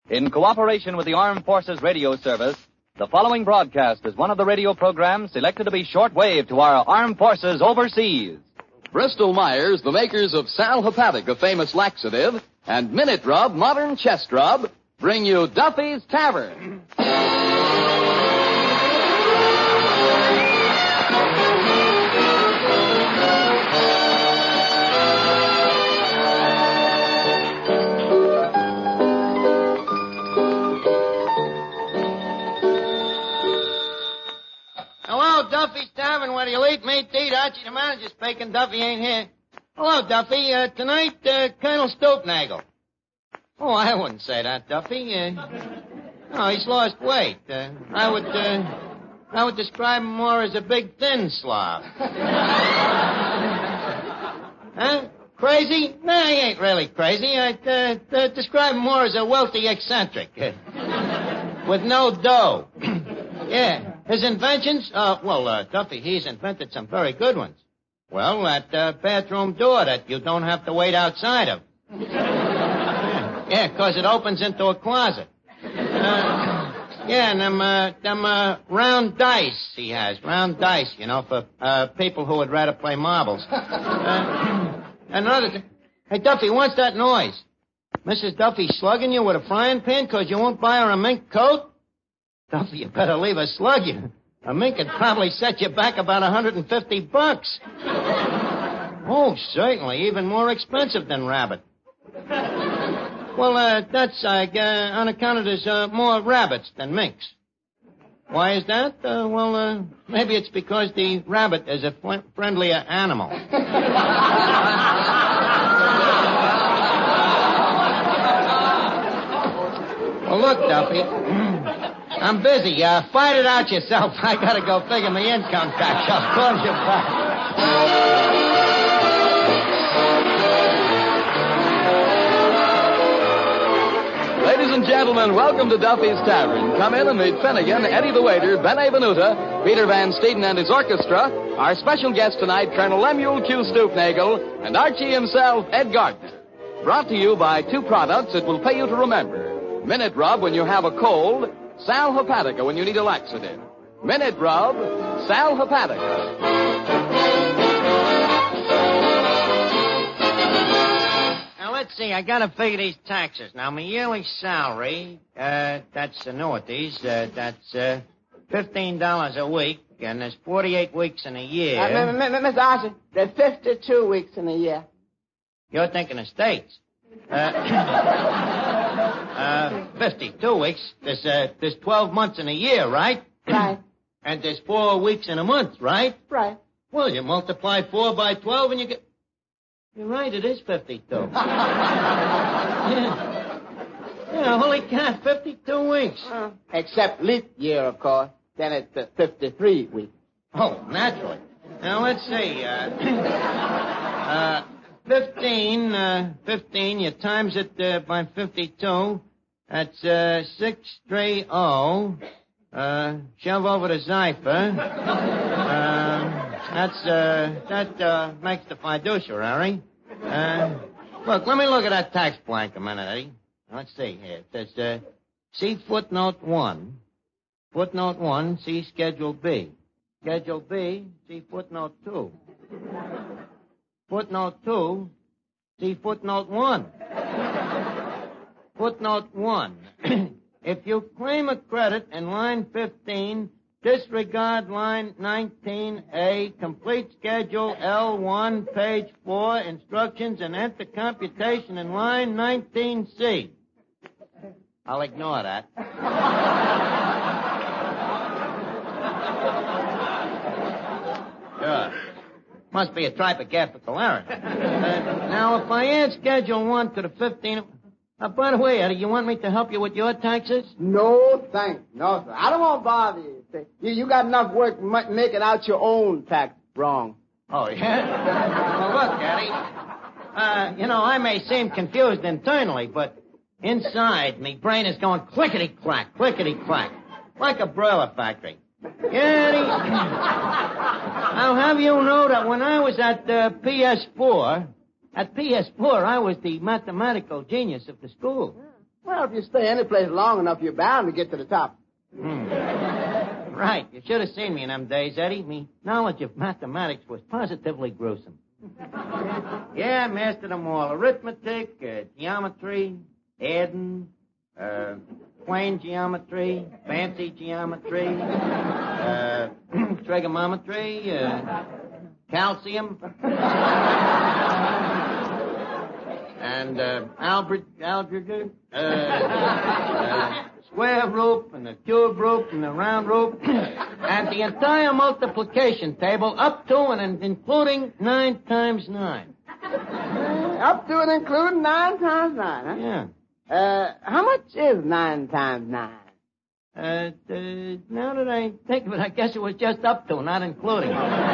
In cooperation with the Armed Forces Radio Service, the following broadcast is one of the radio programs selected to be shortwave to our armed forces overseas. Bristol-Myers, the makers of Sal Hepatic, a famous laxative, and Minute Rub, modern chest rub, bring you Duffy's Tavern. Hello, Duffy's Tavern. What do you eat? Meat to eat. Archie, the manager's speaking. Duffy ain't here. Hello, Duffy. Tonight, Colonel Stoopnagel. Oh, I wouldn't say that, Duffy. No, he's lost weight. I would describe him more as a big, thin slob. Huh? Crazy? No, he ain't really crazy. I'd describe him more as a wealthy eccentric. With no dough. Yeah. His inventions? Duffy, he's invented some very good ones. Well, that bathroom door that you don't have to wait outside of. Yeah, 'cause it opens into a closet. And them round dice he has. Round dice, for people who would rather play marbles. Another thing. Hey, Duffy, what's that noise? Mrs. Duffy slugging you with a frying pan 'cause you won't buy her a mink coat? Duffy, you better leave her slug you. A mink could probably set you back about $150. Oh, certainly. Even more expensive than rabbit. Well, that's on account of there's more rabbits than minks. Why is that? Maybe it's because the rabbit is a friendlier animal. Well, look, Duffy. I'm busy. Fight it out yourself. I gotta go figure my income tax. I'll call you back. Ladies and gentlemen, welcome to Duffy's Tavern. Come in and meet Finnegan, Eddie the waiter, Benet Venuta, Peter Van Steeden and his orchestra, our special guest tonight, Colonel Lemuel Q. Stoopnagel, and Archie himself, Ed Gardner. Brought to you by two products that will pay you to remember. Minute Rub when you have a cold, Sal Hepatica when you need a laxative. Minute Rub, Sal Hepatica. Now, let's see. I gotta figure these taxes. Now, my yearly salary, that's annuities, that's $15 a week, and there's 48 weeks in a year. Mr. Archie, there's 52 weeks in a year. You're thinking of states. 52 weeks. There's 12 months in a year, right? Right. And there's 4 weeks in a month, right? Right. Well, you multiply 4 by 12 and you get... You're right, it is 52. Yeah, holy cow, 52 weeks. Except leap year, of course. Then it's 53 weeks. Oh, naturally. Now, let's see. 15, you times it by 52. That's 630. Shove over the Zypher. That makes the fiduciary. Look, let me look at that tax blank a minute, Eddie. Let's see here. There's see footnote 1. Footnote 1, see Schedule B. Schedule B, see footnote 2. Footnote 2, see footnote 1. Footnote 1. If you claim a credit in line 15, disregard line 19A, complete schedule L1, page 4, instructions, and enter computation in line 19C. I'll ignore that. Sure. Must be a typographical error. Now, if I add Schedule 1 to the 15... by the way, Eddie, you want me to help you with your taxes? No, thanks. No, sir. I don't want to bother you. You got enough work making out your own tax wrong. Oh, yeah? Well, look, Eddie. I may seem confused internally, but inside, me brain is going clickety-clack, clickety-clack, like a broiler factory. Eddie, I'll have you know that when I was at PS4, I was the mathematical genius of the school. Well, if you stay any place long enough, you're bound to get to the top. Right. You should have seen me in them days, Eddie. Me knowledge of mathematics was positively gruesome. Yeah, I mastered them all. Arithmetic, geometry, adding, plane geometry, fancy geometry, trigonometry, calcium, and algebra, square root, and the cube root, and the round root, and the entire multiplication table up to and including 9 times 9. Up to and including 9 times 9, huh? Yeah. How much is 9 times 9? Now that I think of it, I guess it was just up to, not including.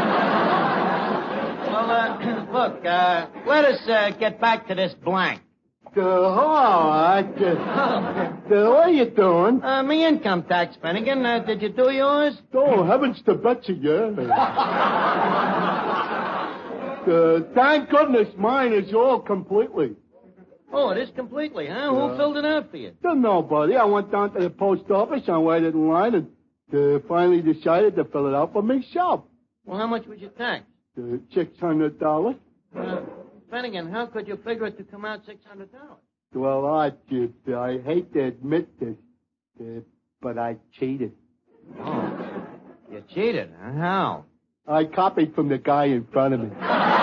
Well, look, let us get back to this blank. What are you doing? Me income tax, Finnegan. Did you do yours? Oh, heavens to Betsy, yeah. Thank goodness mine is all completely. Oh, it is completely, huh? Who filled it out for you? Nobody. I went down to the post office and waited in line and finally decided to fill it out for myself. Well, how much was your tax? $600. Finnegan, how could you figure it to come out $600? Well, I hate to admit this, but I cheated. Oh, you cheated, huh? How? I copied from the guy in front of me.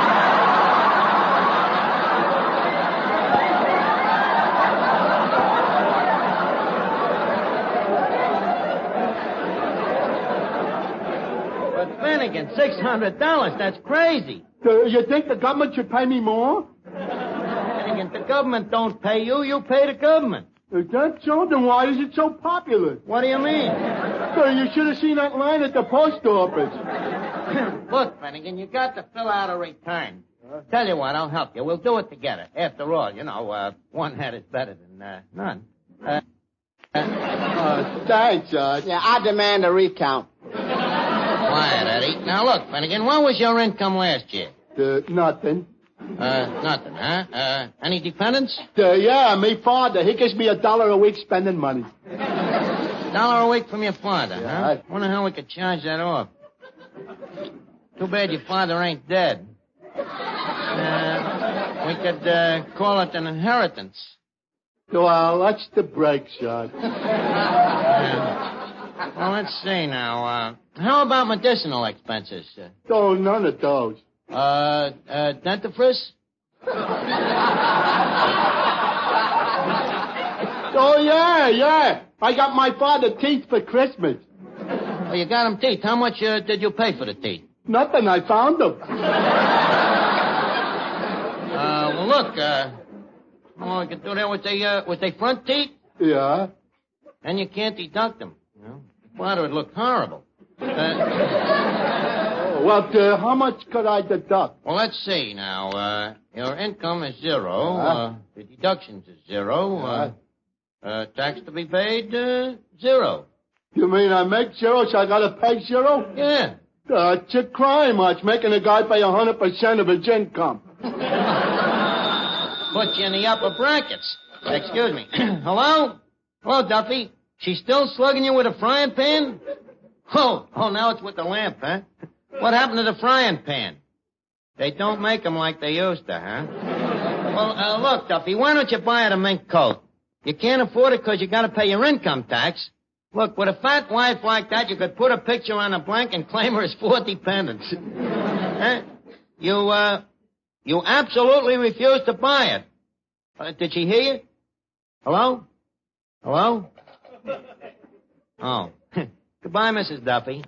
But Finnegan, $600, that's crazy. You think the government should pay me more? Finnegan, the government don't pay you, you pay the government. Is that so? Then why is it so popular? What do you mean? You should have seen that line at the post office. Look, Finnegan, you got to fill out a return. Tell you what, I'll help you. We'll do it together. After all, you know, one head is better than none. Thanks, yeah, I demand a recount. Quiet, Eddie. Now, look, Finnegan, what was your income last year? Nothing. Nothing, huh? Any dependents? Yeah, me father. He gives me $1 a week spending money. $1 a week from your father, huh? Wonder how we could charge that off. Too bad your father ain't dead. We could call it an inheritance. Well, that's the break, son. Well, let's see now. How about medicinal expenses? Oh, none of those. Dentifrice? Oh, yeah. I got my father teeth for Christmas. Well, you got him teeth. How much did you pay for the teeth? Nothing. I found them. Well, look, we can do that with the front teeth? Yeah. And you can't deduct them. You know? Father would look horrible. Well, how much could I deduct? Well, let's see now. Your income is 0. The deductions is 0. Tax to be paid, 0. You mean I make 0, so I gotta pay 0? Yeah. It's a crime, Arch, making a guy pay 100% of his income. Put you in the upper brackets. Excuse me. Hello? Hello, Duffy. She's still slugging you with a frying pan? Oh, now it's with the lamp, huh? What happened to the frying pan? They don't make them like they used to, huh? Well, look, Duffy, why don't you buy her a mink coat? You can't afford it because you got to pay your income tax. Look, with a fat wife like that, you could put a picture on a blank and claim her as 4 dependents. Huh? You absolutely refuse to buy it. Did she hear you? Hello? Hello? Oh. Goodbye, Mrs. Duffy.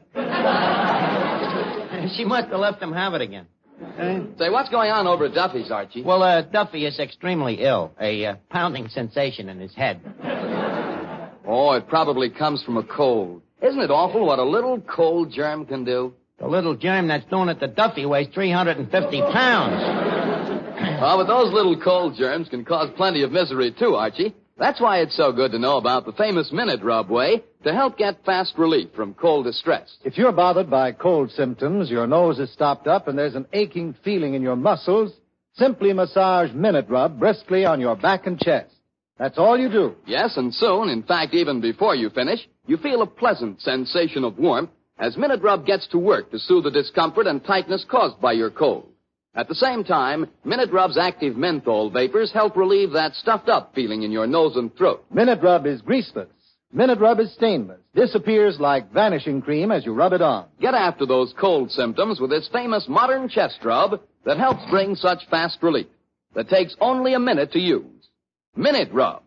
She must have left him have it again. Say, what's going on over at Duffy's, Archie? Well, Duffy is extremely ill. A pounding sensation in his head. Oh, it probably comes from a cold. Isn't it awful what a little cold germ can do? The little germ that's doing it to Duffy weighs 350 pounds. Well, but those little cold germs can cause plenty of misery, too, Archie. That's why it's so good to know about the famous Minute Rub way to help get fast relief from cold distress. If you're bothered by cold symptoms, your nose is stopped up, and there's an aching feeling in your muscles, simply massage Minute Rub briskly on your back and chest. That's all you do. Yes, and soon, in fact, even before you finish, you feel a pleasant sensation of warmth as Minute Rub gets to work to soothe the discomfort and tightness caused by your cold. At the same time, Minute Rub's active menthol vapors help relieve that stuffed-up feeling in your nose and throat. Minute Rub is greaseless. Minute Rub is stainless. Disappears like vanishing cream as you rub it on. Get after those cold symptoms with this famous modern chest rub that helps bring such fast relief. That takes only a minute to use. Minute Rub.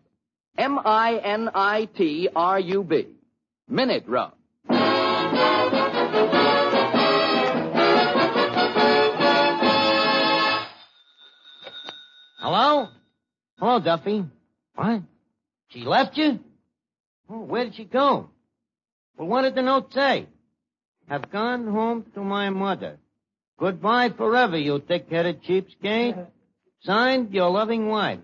M-I-N-I-T-R-U-B. Minute Rub. Hello? Hello, Duffy. What? She left you? Oh, where did she go? Well, what did the note say? Have gone home to my mother. Goodbye forever, you thick-headed cheapskate. Signed, your loving wife.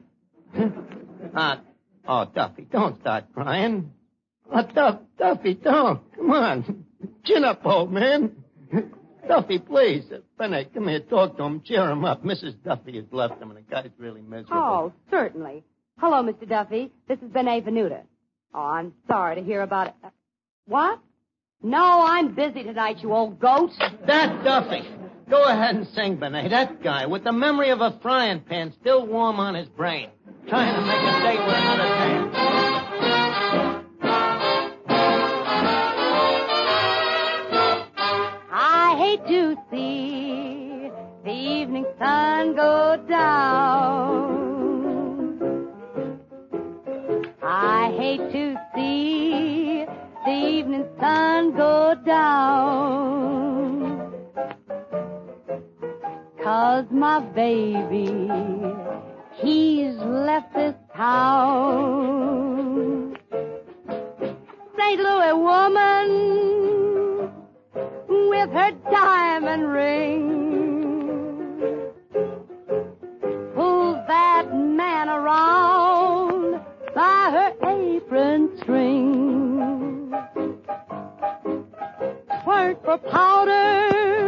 Oh, Duffy, don't start crying. Oh, Duffy, don't. Come on. Chin up, old man. Duffy, please. Benny, come here, talk to him, cheer him up. Mrs. Duffy has left him, and the guy's really miserable. Oh, certainly. Hello, Mr. Duffy. This is Benet Venuta. Oh, I'm sorry to hear about it. What? No, I'm busy tonight, you old goat. That Duffy. Go ahead and sing, Benet. That guy, with the memory of a frying pan still warm on his brain. Trying to make a date with another man. I hate to see the evening sun go down. I hate to see the evening sun go down. 'Cause my baby, he's left this town. St. Louis woman with her diamond ring pulls that man around by her apron string. Twerk for powder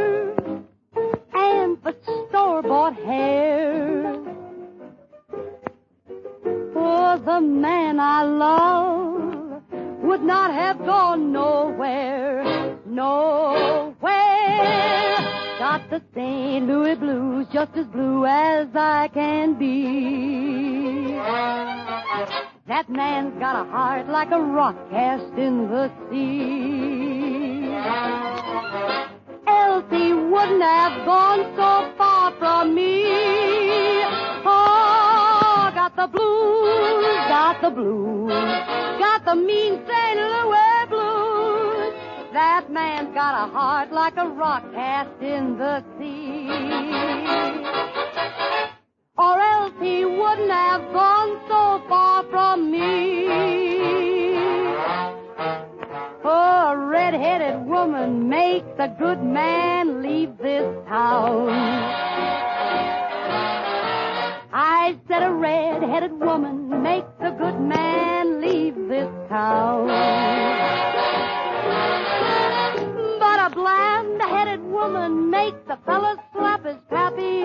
and for store-bought hair. For the man I love would not have gone nowhere, nowhere. Got the St. Louis blues, just as blue as I can be. That man's got a heart like a rock cast in the sea. Else he wouldn't have gone so far from me. Oh, got the blues, got the blues, got the mean St. Louis blues. That man's got a heart like a rock cast in the sea. Or else he wouldn't have gone so far from me. Oh, a red-headed woman makes a good man leave this town. I said a red-headed woman makes a good man leave this town. But a bland-headed woman makes a fella slap his pappy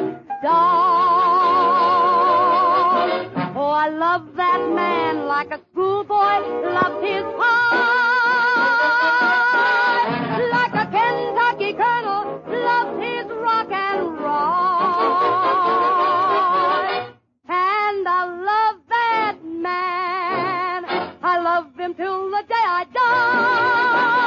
dog. Oh, I love that man like a schoolboy loves his pie. Like a Kentucky colonel loves his rock and roll. And I love that man. I love him till the day I die.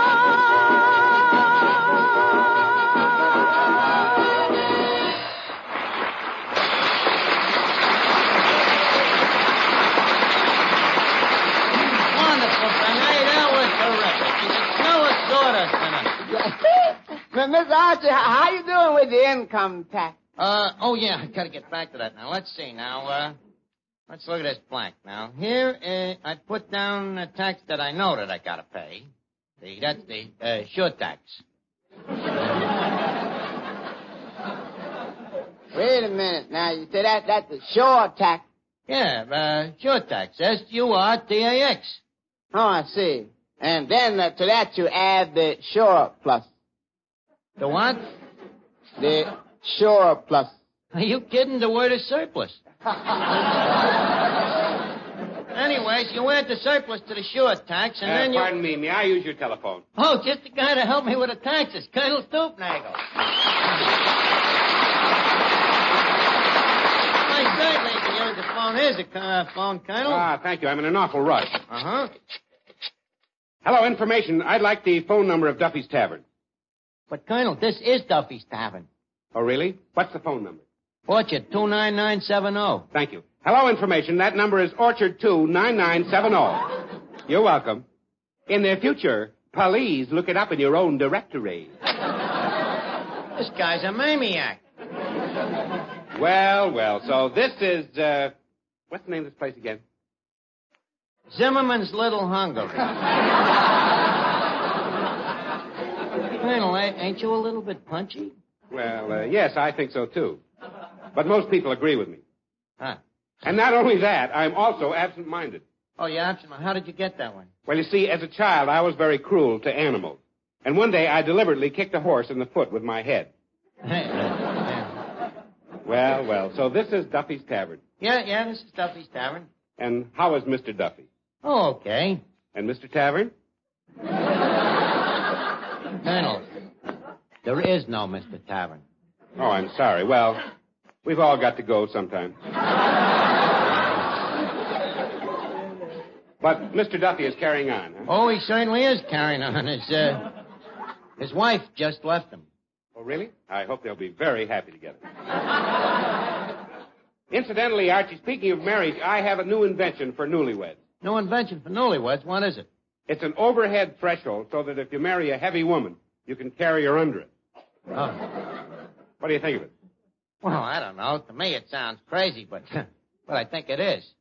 Miss Archie, how you doing with the income tax? Oh, yeah, I gotta get back to that now. Let's see now, let's look at this blank now. Here, I put down a tax that I know that I gotta pay. That's the, sure tax. Wait a minute now. You say that's a sure tax. Yeah, sure tax. S-U-R-T-A-X. Oh, I see. And then to that you add the sure plus. The what? The sure plus. Are you kidding? The word is surplus. Anyways, you add the surplus to the sure tax, and then you... Pardon me, may I use your telephone? Oh, just the guy to help me with the taxes, Colonel Stoopnagel. I certainly can use the phone. Here's the phone, Colonel. Thank you. I'm in an awful rush. Uh-huh. Hello, information. I'd like the phone number of Duffy's Tavern. But, Colonel, this is Duffy's Tavern. Oh, really? What's the phone number? Orchard 29970. Thank you. Hello, information. That number is Orchard 29970. You're welcome. In the future, please look it up in your own directory. This guy's a maniac. Well, so this is, what's the name of this place again? Zimmerman's Little Hungary. Colonel, ain't you a little bit punchy? Well, yes, I think so, too. But most people agree with me. Huh. And not only that, I'm also absent-minded. Oh, you're absent. How did you get that one? Well, you see, as a child, I was very cruel to animals. And one day, I deliberately kicked a horse in the foot with my head. Well, so this is Duffy's Tavern. Yeah, this is Duffy's Tavern. And how is Mr. Duffy? Oh, okay. And Mr. Tavern? Colonel, there is no Mr. Tavern. Oh, I'm sorry. Well, we've all got to go sometime. But Mr. Duffy is carrying on, huh? Oh, he certainly is carrying on. His wife just left him. Oh, really? I hope they'll be very happy together. Incidentally, Archie, speaking of marriage, I have a new invention for newlyweds. New invention for newlyweds? What is it? It's an overhead threshold so that if you marry a heavy woman, you can carry her under it. Oh. What do you think of it? Well, I don't know. To me, it sounds crazy, but I think it is.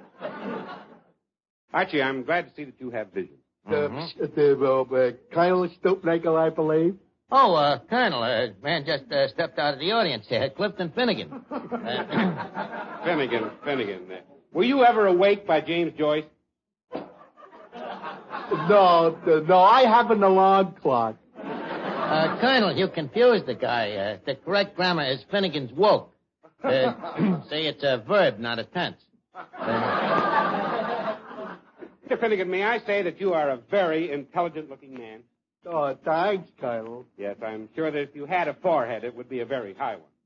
Archie, I'm glad to see that you have vision. Colonel Stoopnagel, I believe. Oh, Colonel, man just stepped out of the audience here. Clifton Finnegan. Finnegan. Were you ever awake by James Joyce? No, I have an alarm clock. Colonel, you confused the guy. The correct grammar is Finnegan's woke. See, it's a verb, not a tense. Mr. Finnegan, may I say that you are a very intelligent-looking man? Oh, thanks, Colonel. Yes, I'm sure that if you had a forehead, it would be a very high one.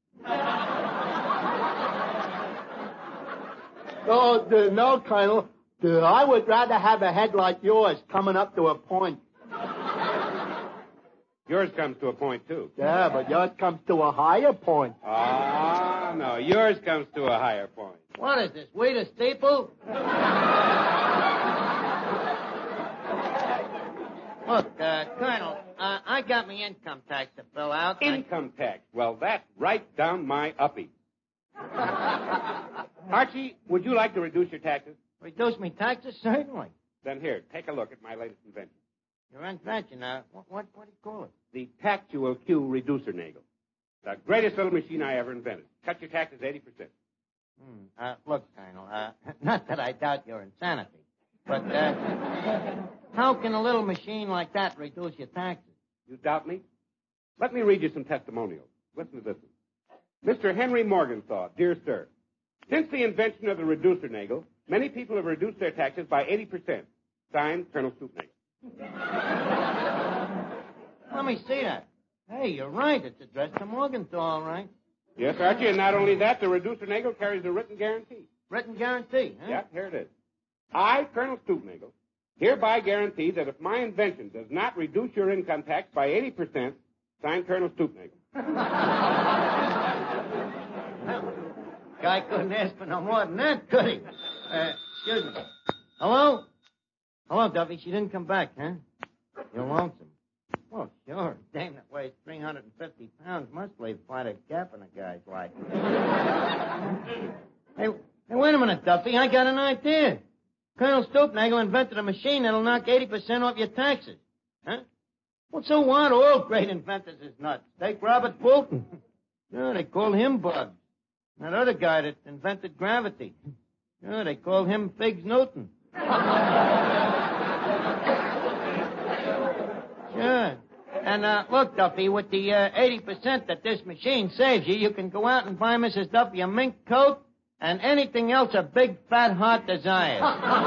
No, Colonel. I would rather have a head like yours coming up to a point. Yours comes to a point, too. Yeah, but yours comes to a higher point. Ah, no. Yours comes to a higher point. What is this, wait a steeple? Look, Colonel, I got me income tax to fill out. Income tax? Well, that's right down my uppie. Archie, would you like to reduce your taxes? Reduce me taxes? Certainly. Then here, take a look at my latest invention. Your invention, what do you call it? The Tactual Q Reducer Nagel. The greatest little machine I ever invented. Cut your taxes 80%. Look, Colonel, not that I doubt your insanity, but how can a little machine like that reduce your taxes? You doubt me? Let me read you some testimonials. Listen to this one. Mr. Henry Morgenthau, dear sir, since the invention of the reducer nagel, many people have reduced their taxes by 80%. Signed, Colonel Stoopnagel. Let me see that. Hey, you're right. It's addressed to Morgenthau, all right. Yes, Archie, and not only that, the reducer nagel carries a written guarantee. Written guarantee, huh? Yeah, here it is. I, Colonel Stoopnagel, hereby guarantee that if my invention does not reduce your income tax by 80%, signed, Colonel Stoopnagel. Guy couldn't ask for no more than that, could he? Excuse me. Hello? Hello, Duffy. She didn't come back, huh? You're lonesome. Well, sure. Dame that weighs 350 pounds must leave quite a gap in a guy's life. Hey, wait a minute, Duffy. I got an idea. Colonel Stoopnagel invented a machine that'll knock 80% off your taxes. Huh? Well, so what? All great inventors is nuts. Take Robert Fulton. Yeah, they call him Bugs. That other guy that invented gravity. Yeah, they call him Figs Newton. Sure. And, look, Duffy, with the 80% that this machine saves you, you can go out and buy Mrs. Duffy a mink coat, and anything else a big fat heart desires.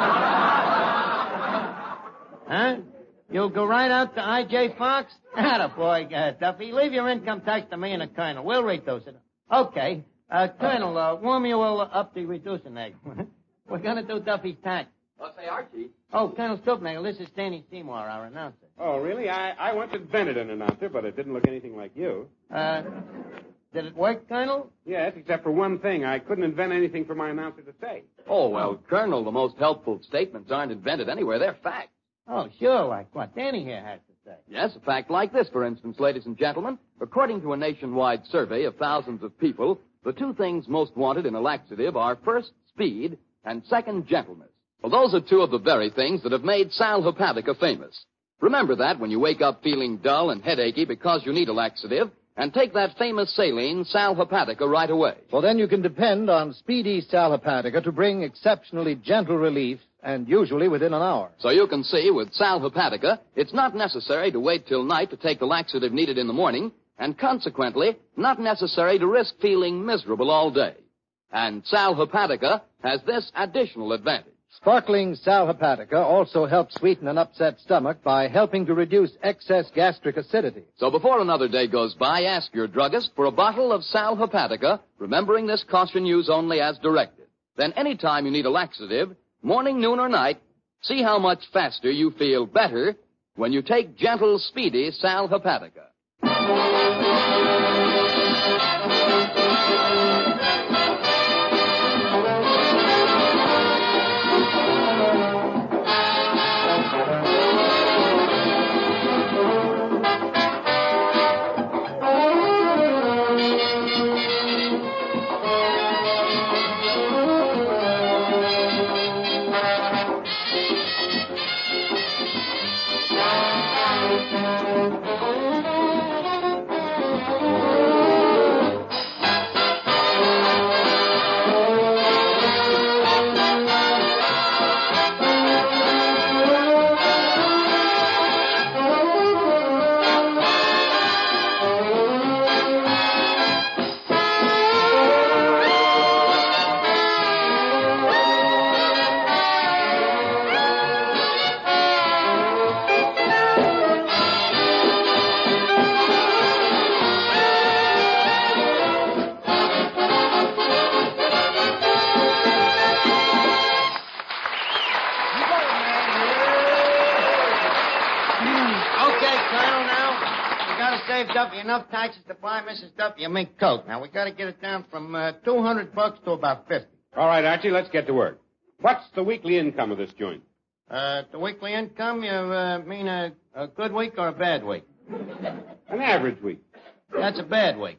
Huh? You'll go right out to I.J. Fox? Attaboy, Duffy. Leave your income tax to me and the Colonel. We'll reduce it. Okay. Colonel, warm you all up the reducing egg. We're going to do Duffy's tax. Well, say, Archie. Oh, Colonel Stoopnagel, this is Stanley Seymour, our announcer. Oh, really? I once invented an announcer, but it didn't look anything like you. Did it work, Colonel? Yes, except for one thing. I couldn't invent anything for my announcer to say. Oh, well, Colonel, the most helpful statements aren't invented anywhere. They're facts. Oh, sure, like what Danny here has to say. Yes, a fact like this, for instance, ladies and gentlemen. According to a nationwide survey of thousands of people, the two things most wanted in a laxative are first, speed, and second, gentleness. Well, those are two of the very things that have made Sal Hepatica famous. Remember that when you wake up feeling dull and headachy because you need a laxative, and take that famous saline, Sal Hepatica, right away. Well, then you can depend on Speedy Sal Hepatica to bring exceptionally gentle relief, and usually within an hour. So you can see, with Sal Hepatica, it's not necessary to wait till night to take the laxative needed in the morning, and consequently, not necessary to risk feeling miserable all day. And Sal Hepatica has this additional advantage. Sparkling Sal Hepatica also helps sweeten an upset stomach by helping to reduce excess gastric acidity. So before another day goes by, ask your druggist for a bottle of Sal Hepatica, remembering this caution use only as directed. Then anytime you need a laxative, morning, noon, or night, see how much faster you feel better when you take gentle, speedy Sal Hepatica. Duffy enough taxes to buy Mrs. Duffy a mink coat. Now, we got to get it down from $200 to about $50. All right, Archie, let's get to work. What's the weekly income of this joint? The weekly income, you mean a good week or a bad week? An average week. That's a bad week.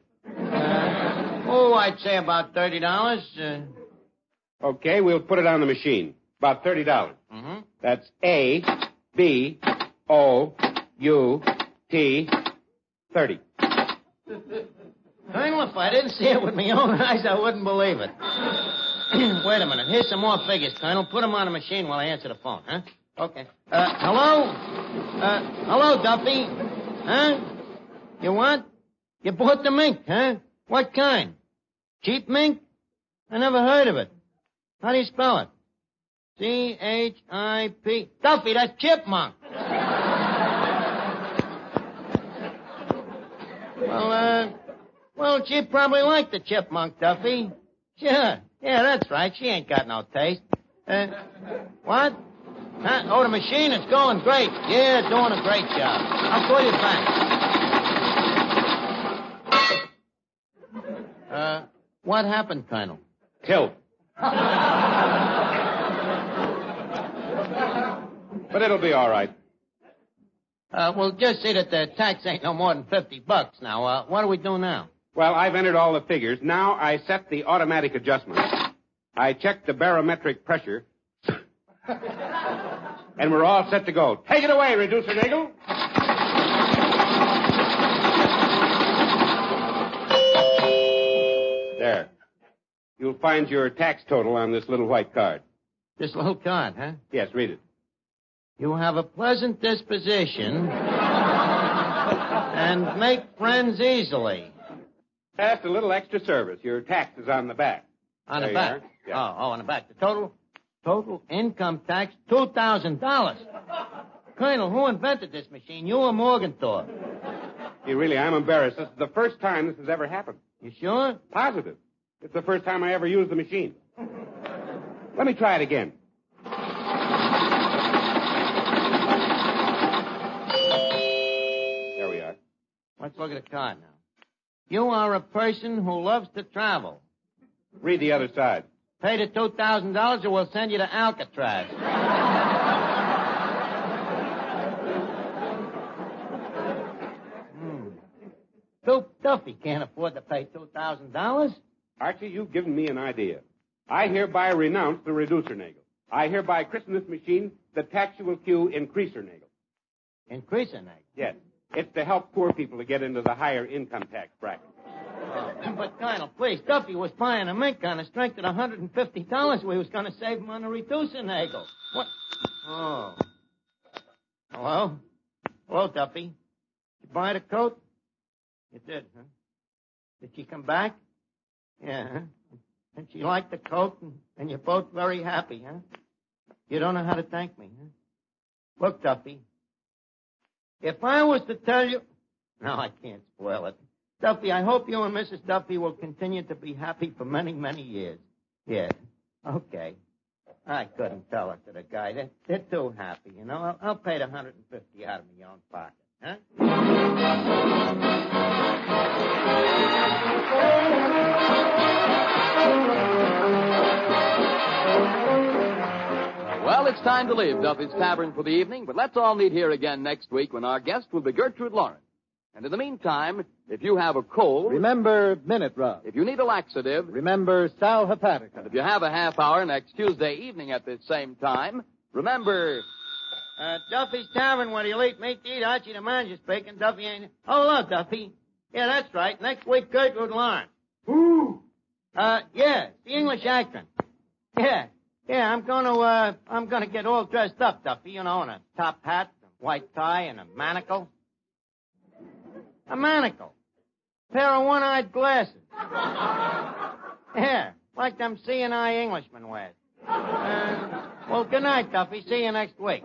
I'd say about $30. Okay, we'll put it on the machine. About $30. Mm-hmm. That's A, B, O, U, T, 30. Colonel, if I didn't see it with my own eyes, I wouldn't believe it. Wait a minute. Here's some more figures, Colonel. Put them on the machine while I answer the phone, huh? Okay. Hello? Hello, Duffy? Huh? You what? You bought the mink, huh? What kind? Cheap mink? I never heard of it. How do you spell it? C-H-I-P. Duffy, that's chipmunk. Well, she probably liked the chipmunk, Duffy. Sure. Yeah, that's right. She ain't got no taste. What? Huh? Oh, the machine is going great. Yeah, doing a great job. I'll call you back. What happened, Colonel? Tilt. But it'll be all right. Well, just see that the tax ain't no more than $50 now. What do we do now? Well, I've entered all the figures. Now I set the automatic adjustment. I checked the barometric pressure. And we're all set to go. Take it away, Reducer Nagel. There. You'll find your tax total on this little white card. This little card, huh? Yes, read it. You have a pleasant disposition and make friends easily. Just a little extra service. Your tax is on the back. On There the you back. are. Yeah. Oh, on the back. The total income tax, $2,000. Colonel, who invented this machine? You or Morgenthau? Gee, really, I'm embarrassed. This is the first time this has ever happened. You sure? Positive. It's the first time I ever used the machine. Let me try it again. There we are. Let's look at the card now. You are a person who loves to travel. Read the other side. Pay the $2,000 or we'll send you to Alcatraz. Duffy can't afford to pay $2,000. Archie, you've given me an idea. I hereby renounce the reducer nagel. I hereby christen this machine the Taxual Q Increaser nagel. Increasing that. Yes. It's to help poor people to get into the higher income tax bracket. But, Colonel, please, Duffy was buying a mink on the strength of $150 we was going to save him on the reducer nagel. What? Oh. Hello? Hello, Duffy. You buy the coat? You did, huh? Did she come back? Yeah, huh? And she liked the coat, and you're both very happy, huh? You don't know how to thank me, huh? Look, Duffy, if I was to tell you... No, I can't spoil it. Duffy, I hope you and Mrs. Duffy will continue to be happy for many, many years. Yeah. Okay. I couldn't tell it to the guy. They're too happy, you know. I'll pay the $150 out of my own pocket, huh? Well, it's time to leave Duffy's Tavern for the evening, but let's all meet here again next week when our guest will be Gertrude Lawrence. And in the meantime, if you have a cold... Remember Minute Rub. If you need a laxative... Remember Sal Hepatica. And if you have a half hour next Tuesday evening at this same time, remember... Duffy's Tavern, where you'll eat meat to eat. Archie the manager speaking. Duffy ain't... Oh, hello, Duffy. Yeah, that's right. Next week, Gertrude Lawrence. Who? Yeah, the English actress. Yeah, I'm gonna get all dressed up, Duffy, you know, in a top hat, a white tie, and a manacle. A manacle. Pair of one-eyed glasses. Yeah, like them seeing eye Englishmen wear. Well, good night, Duffy. See you next week.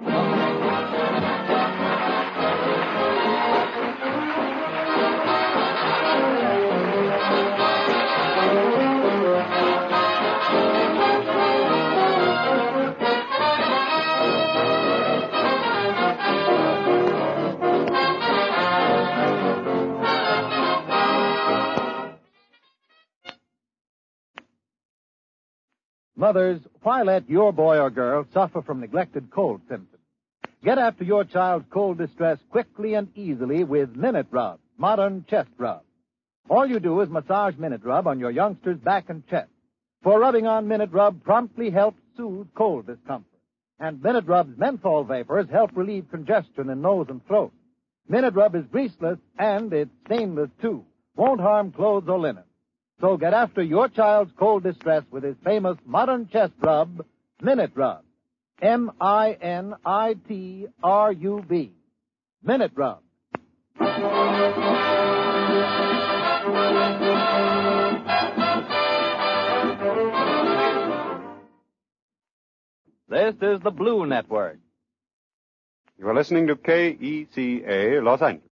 Mothers, why let your boy or girl suffer from neglected cold symptoms? Get after your child's cold distress quickly and easily with Minute Rub, modern chest rub. All you do is massage Minute Rub on your youngster's back and chest. For rubbing on Minute Rub promptly helps soothe cold discomfort. And Minute Rub's menthol vapors help relieve congestion in nose and throat. Minute Rub is greaseless and it's stainless too. Won't harm clothes or linen. So get after your child's cold distress with his famous modern chest rub, Minute Rub. M-I-N-I-T-R-U-B. Minute Rub. This is the Blue Network. You are listening to KECA Los Angeles.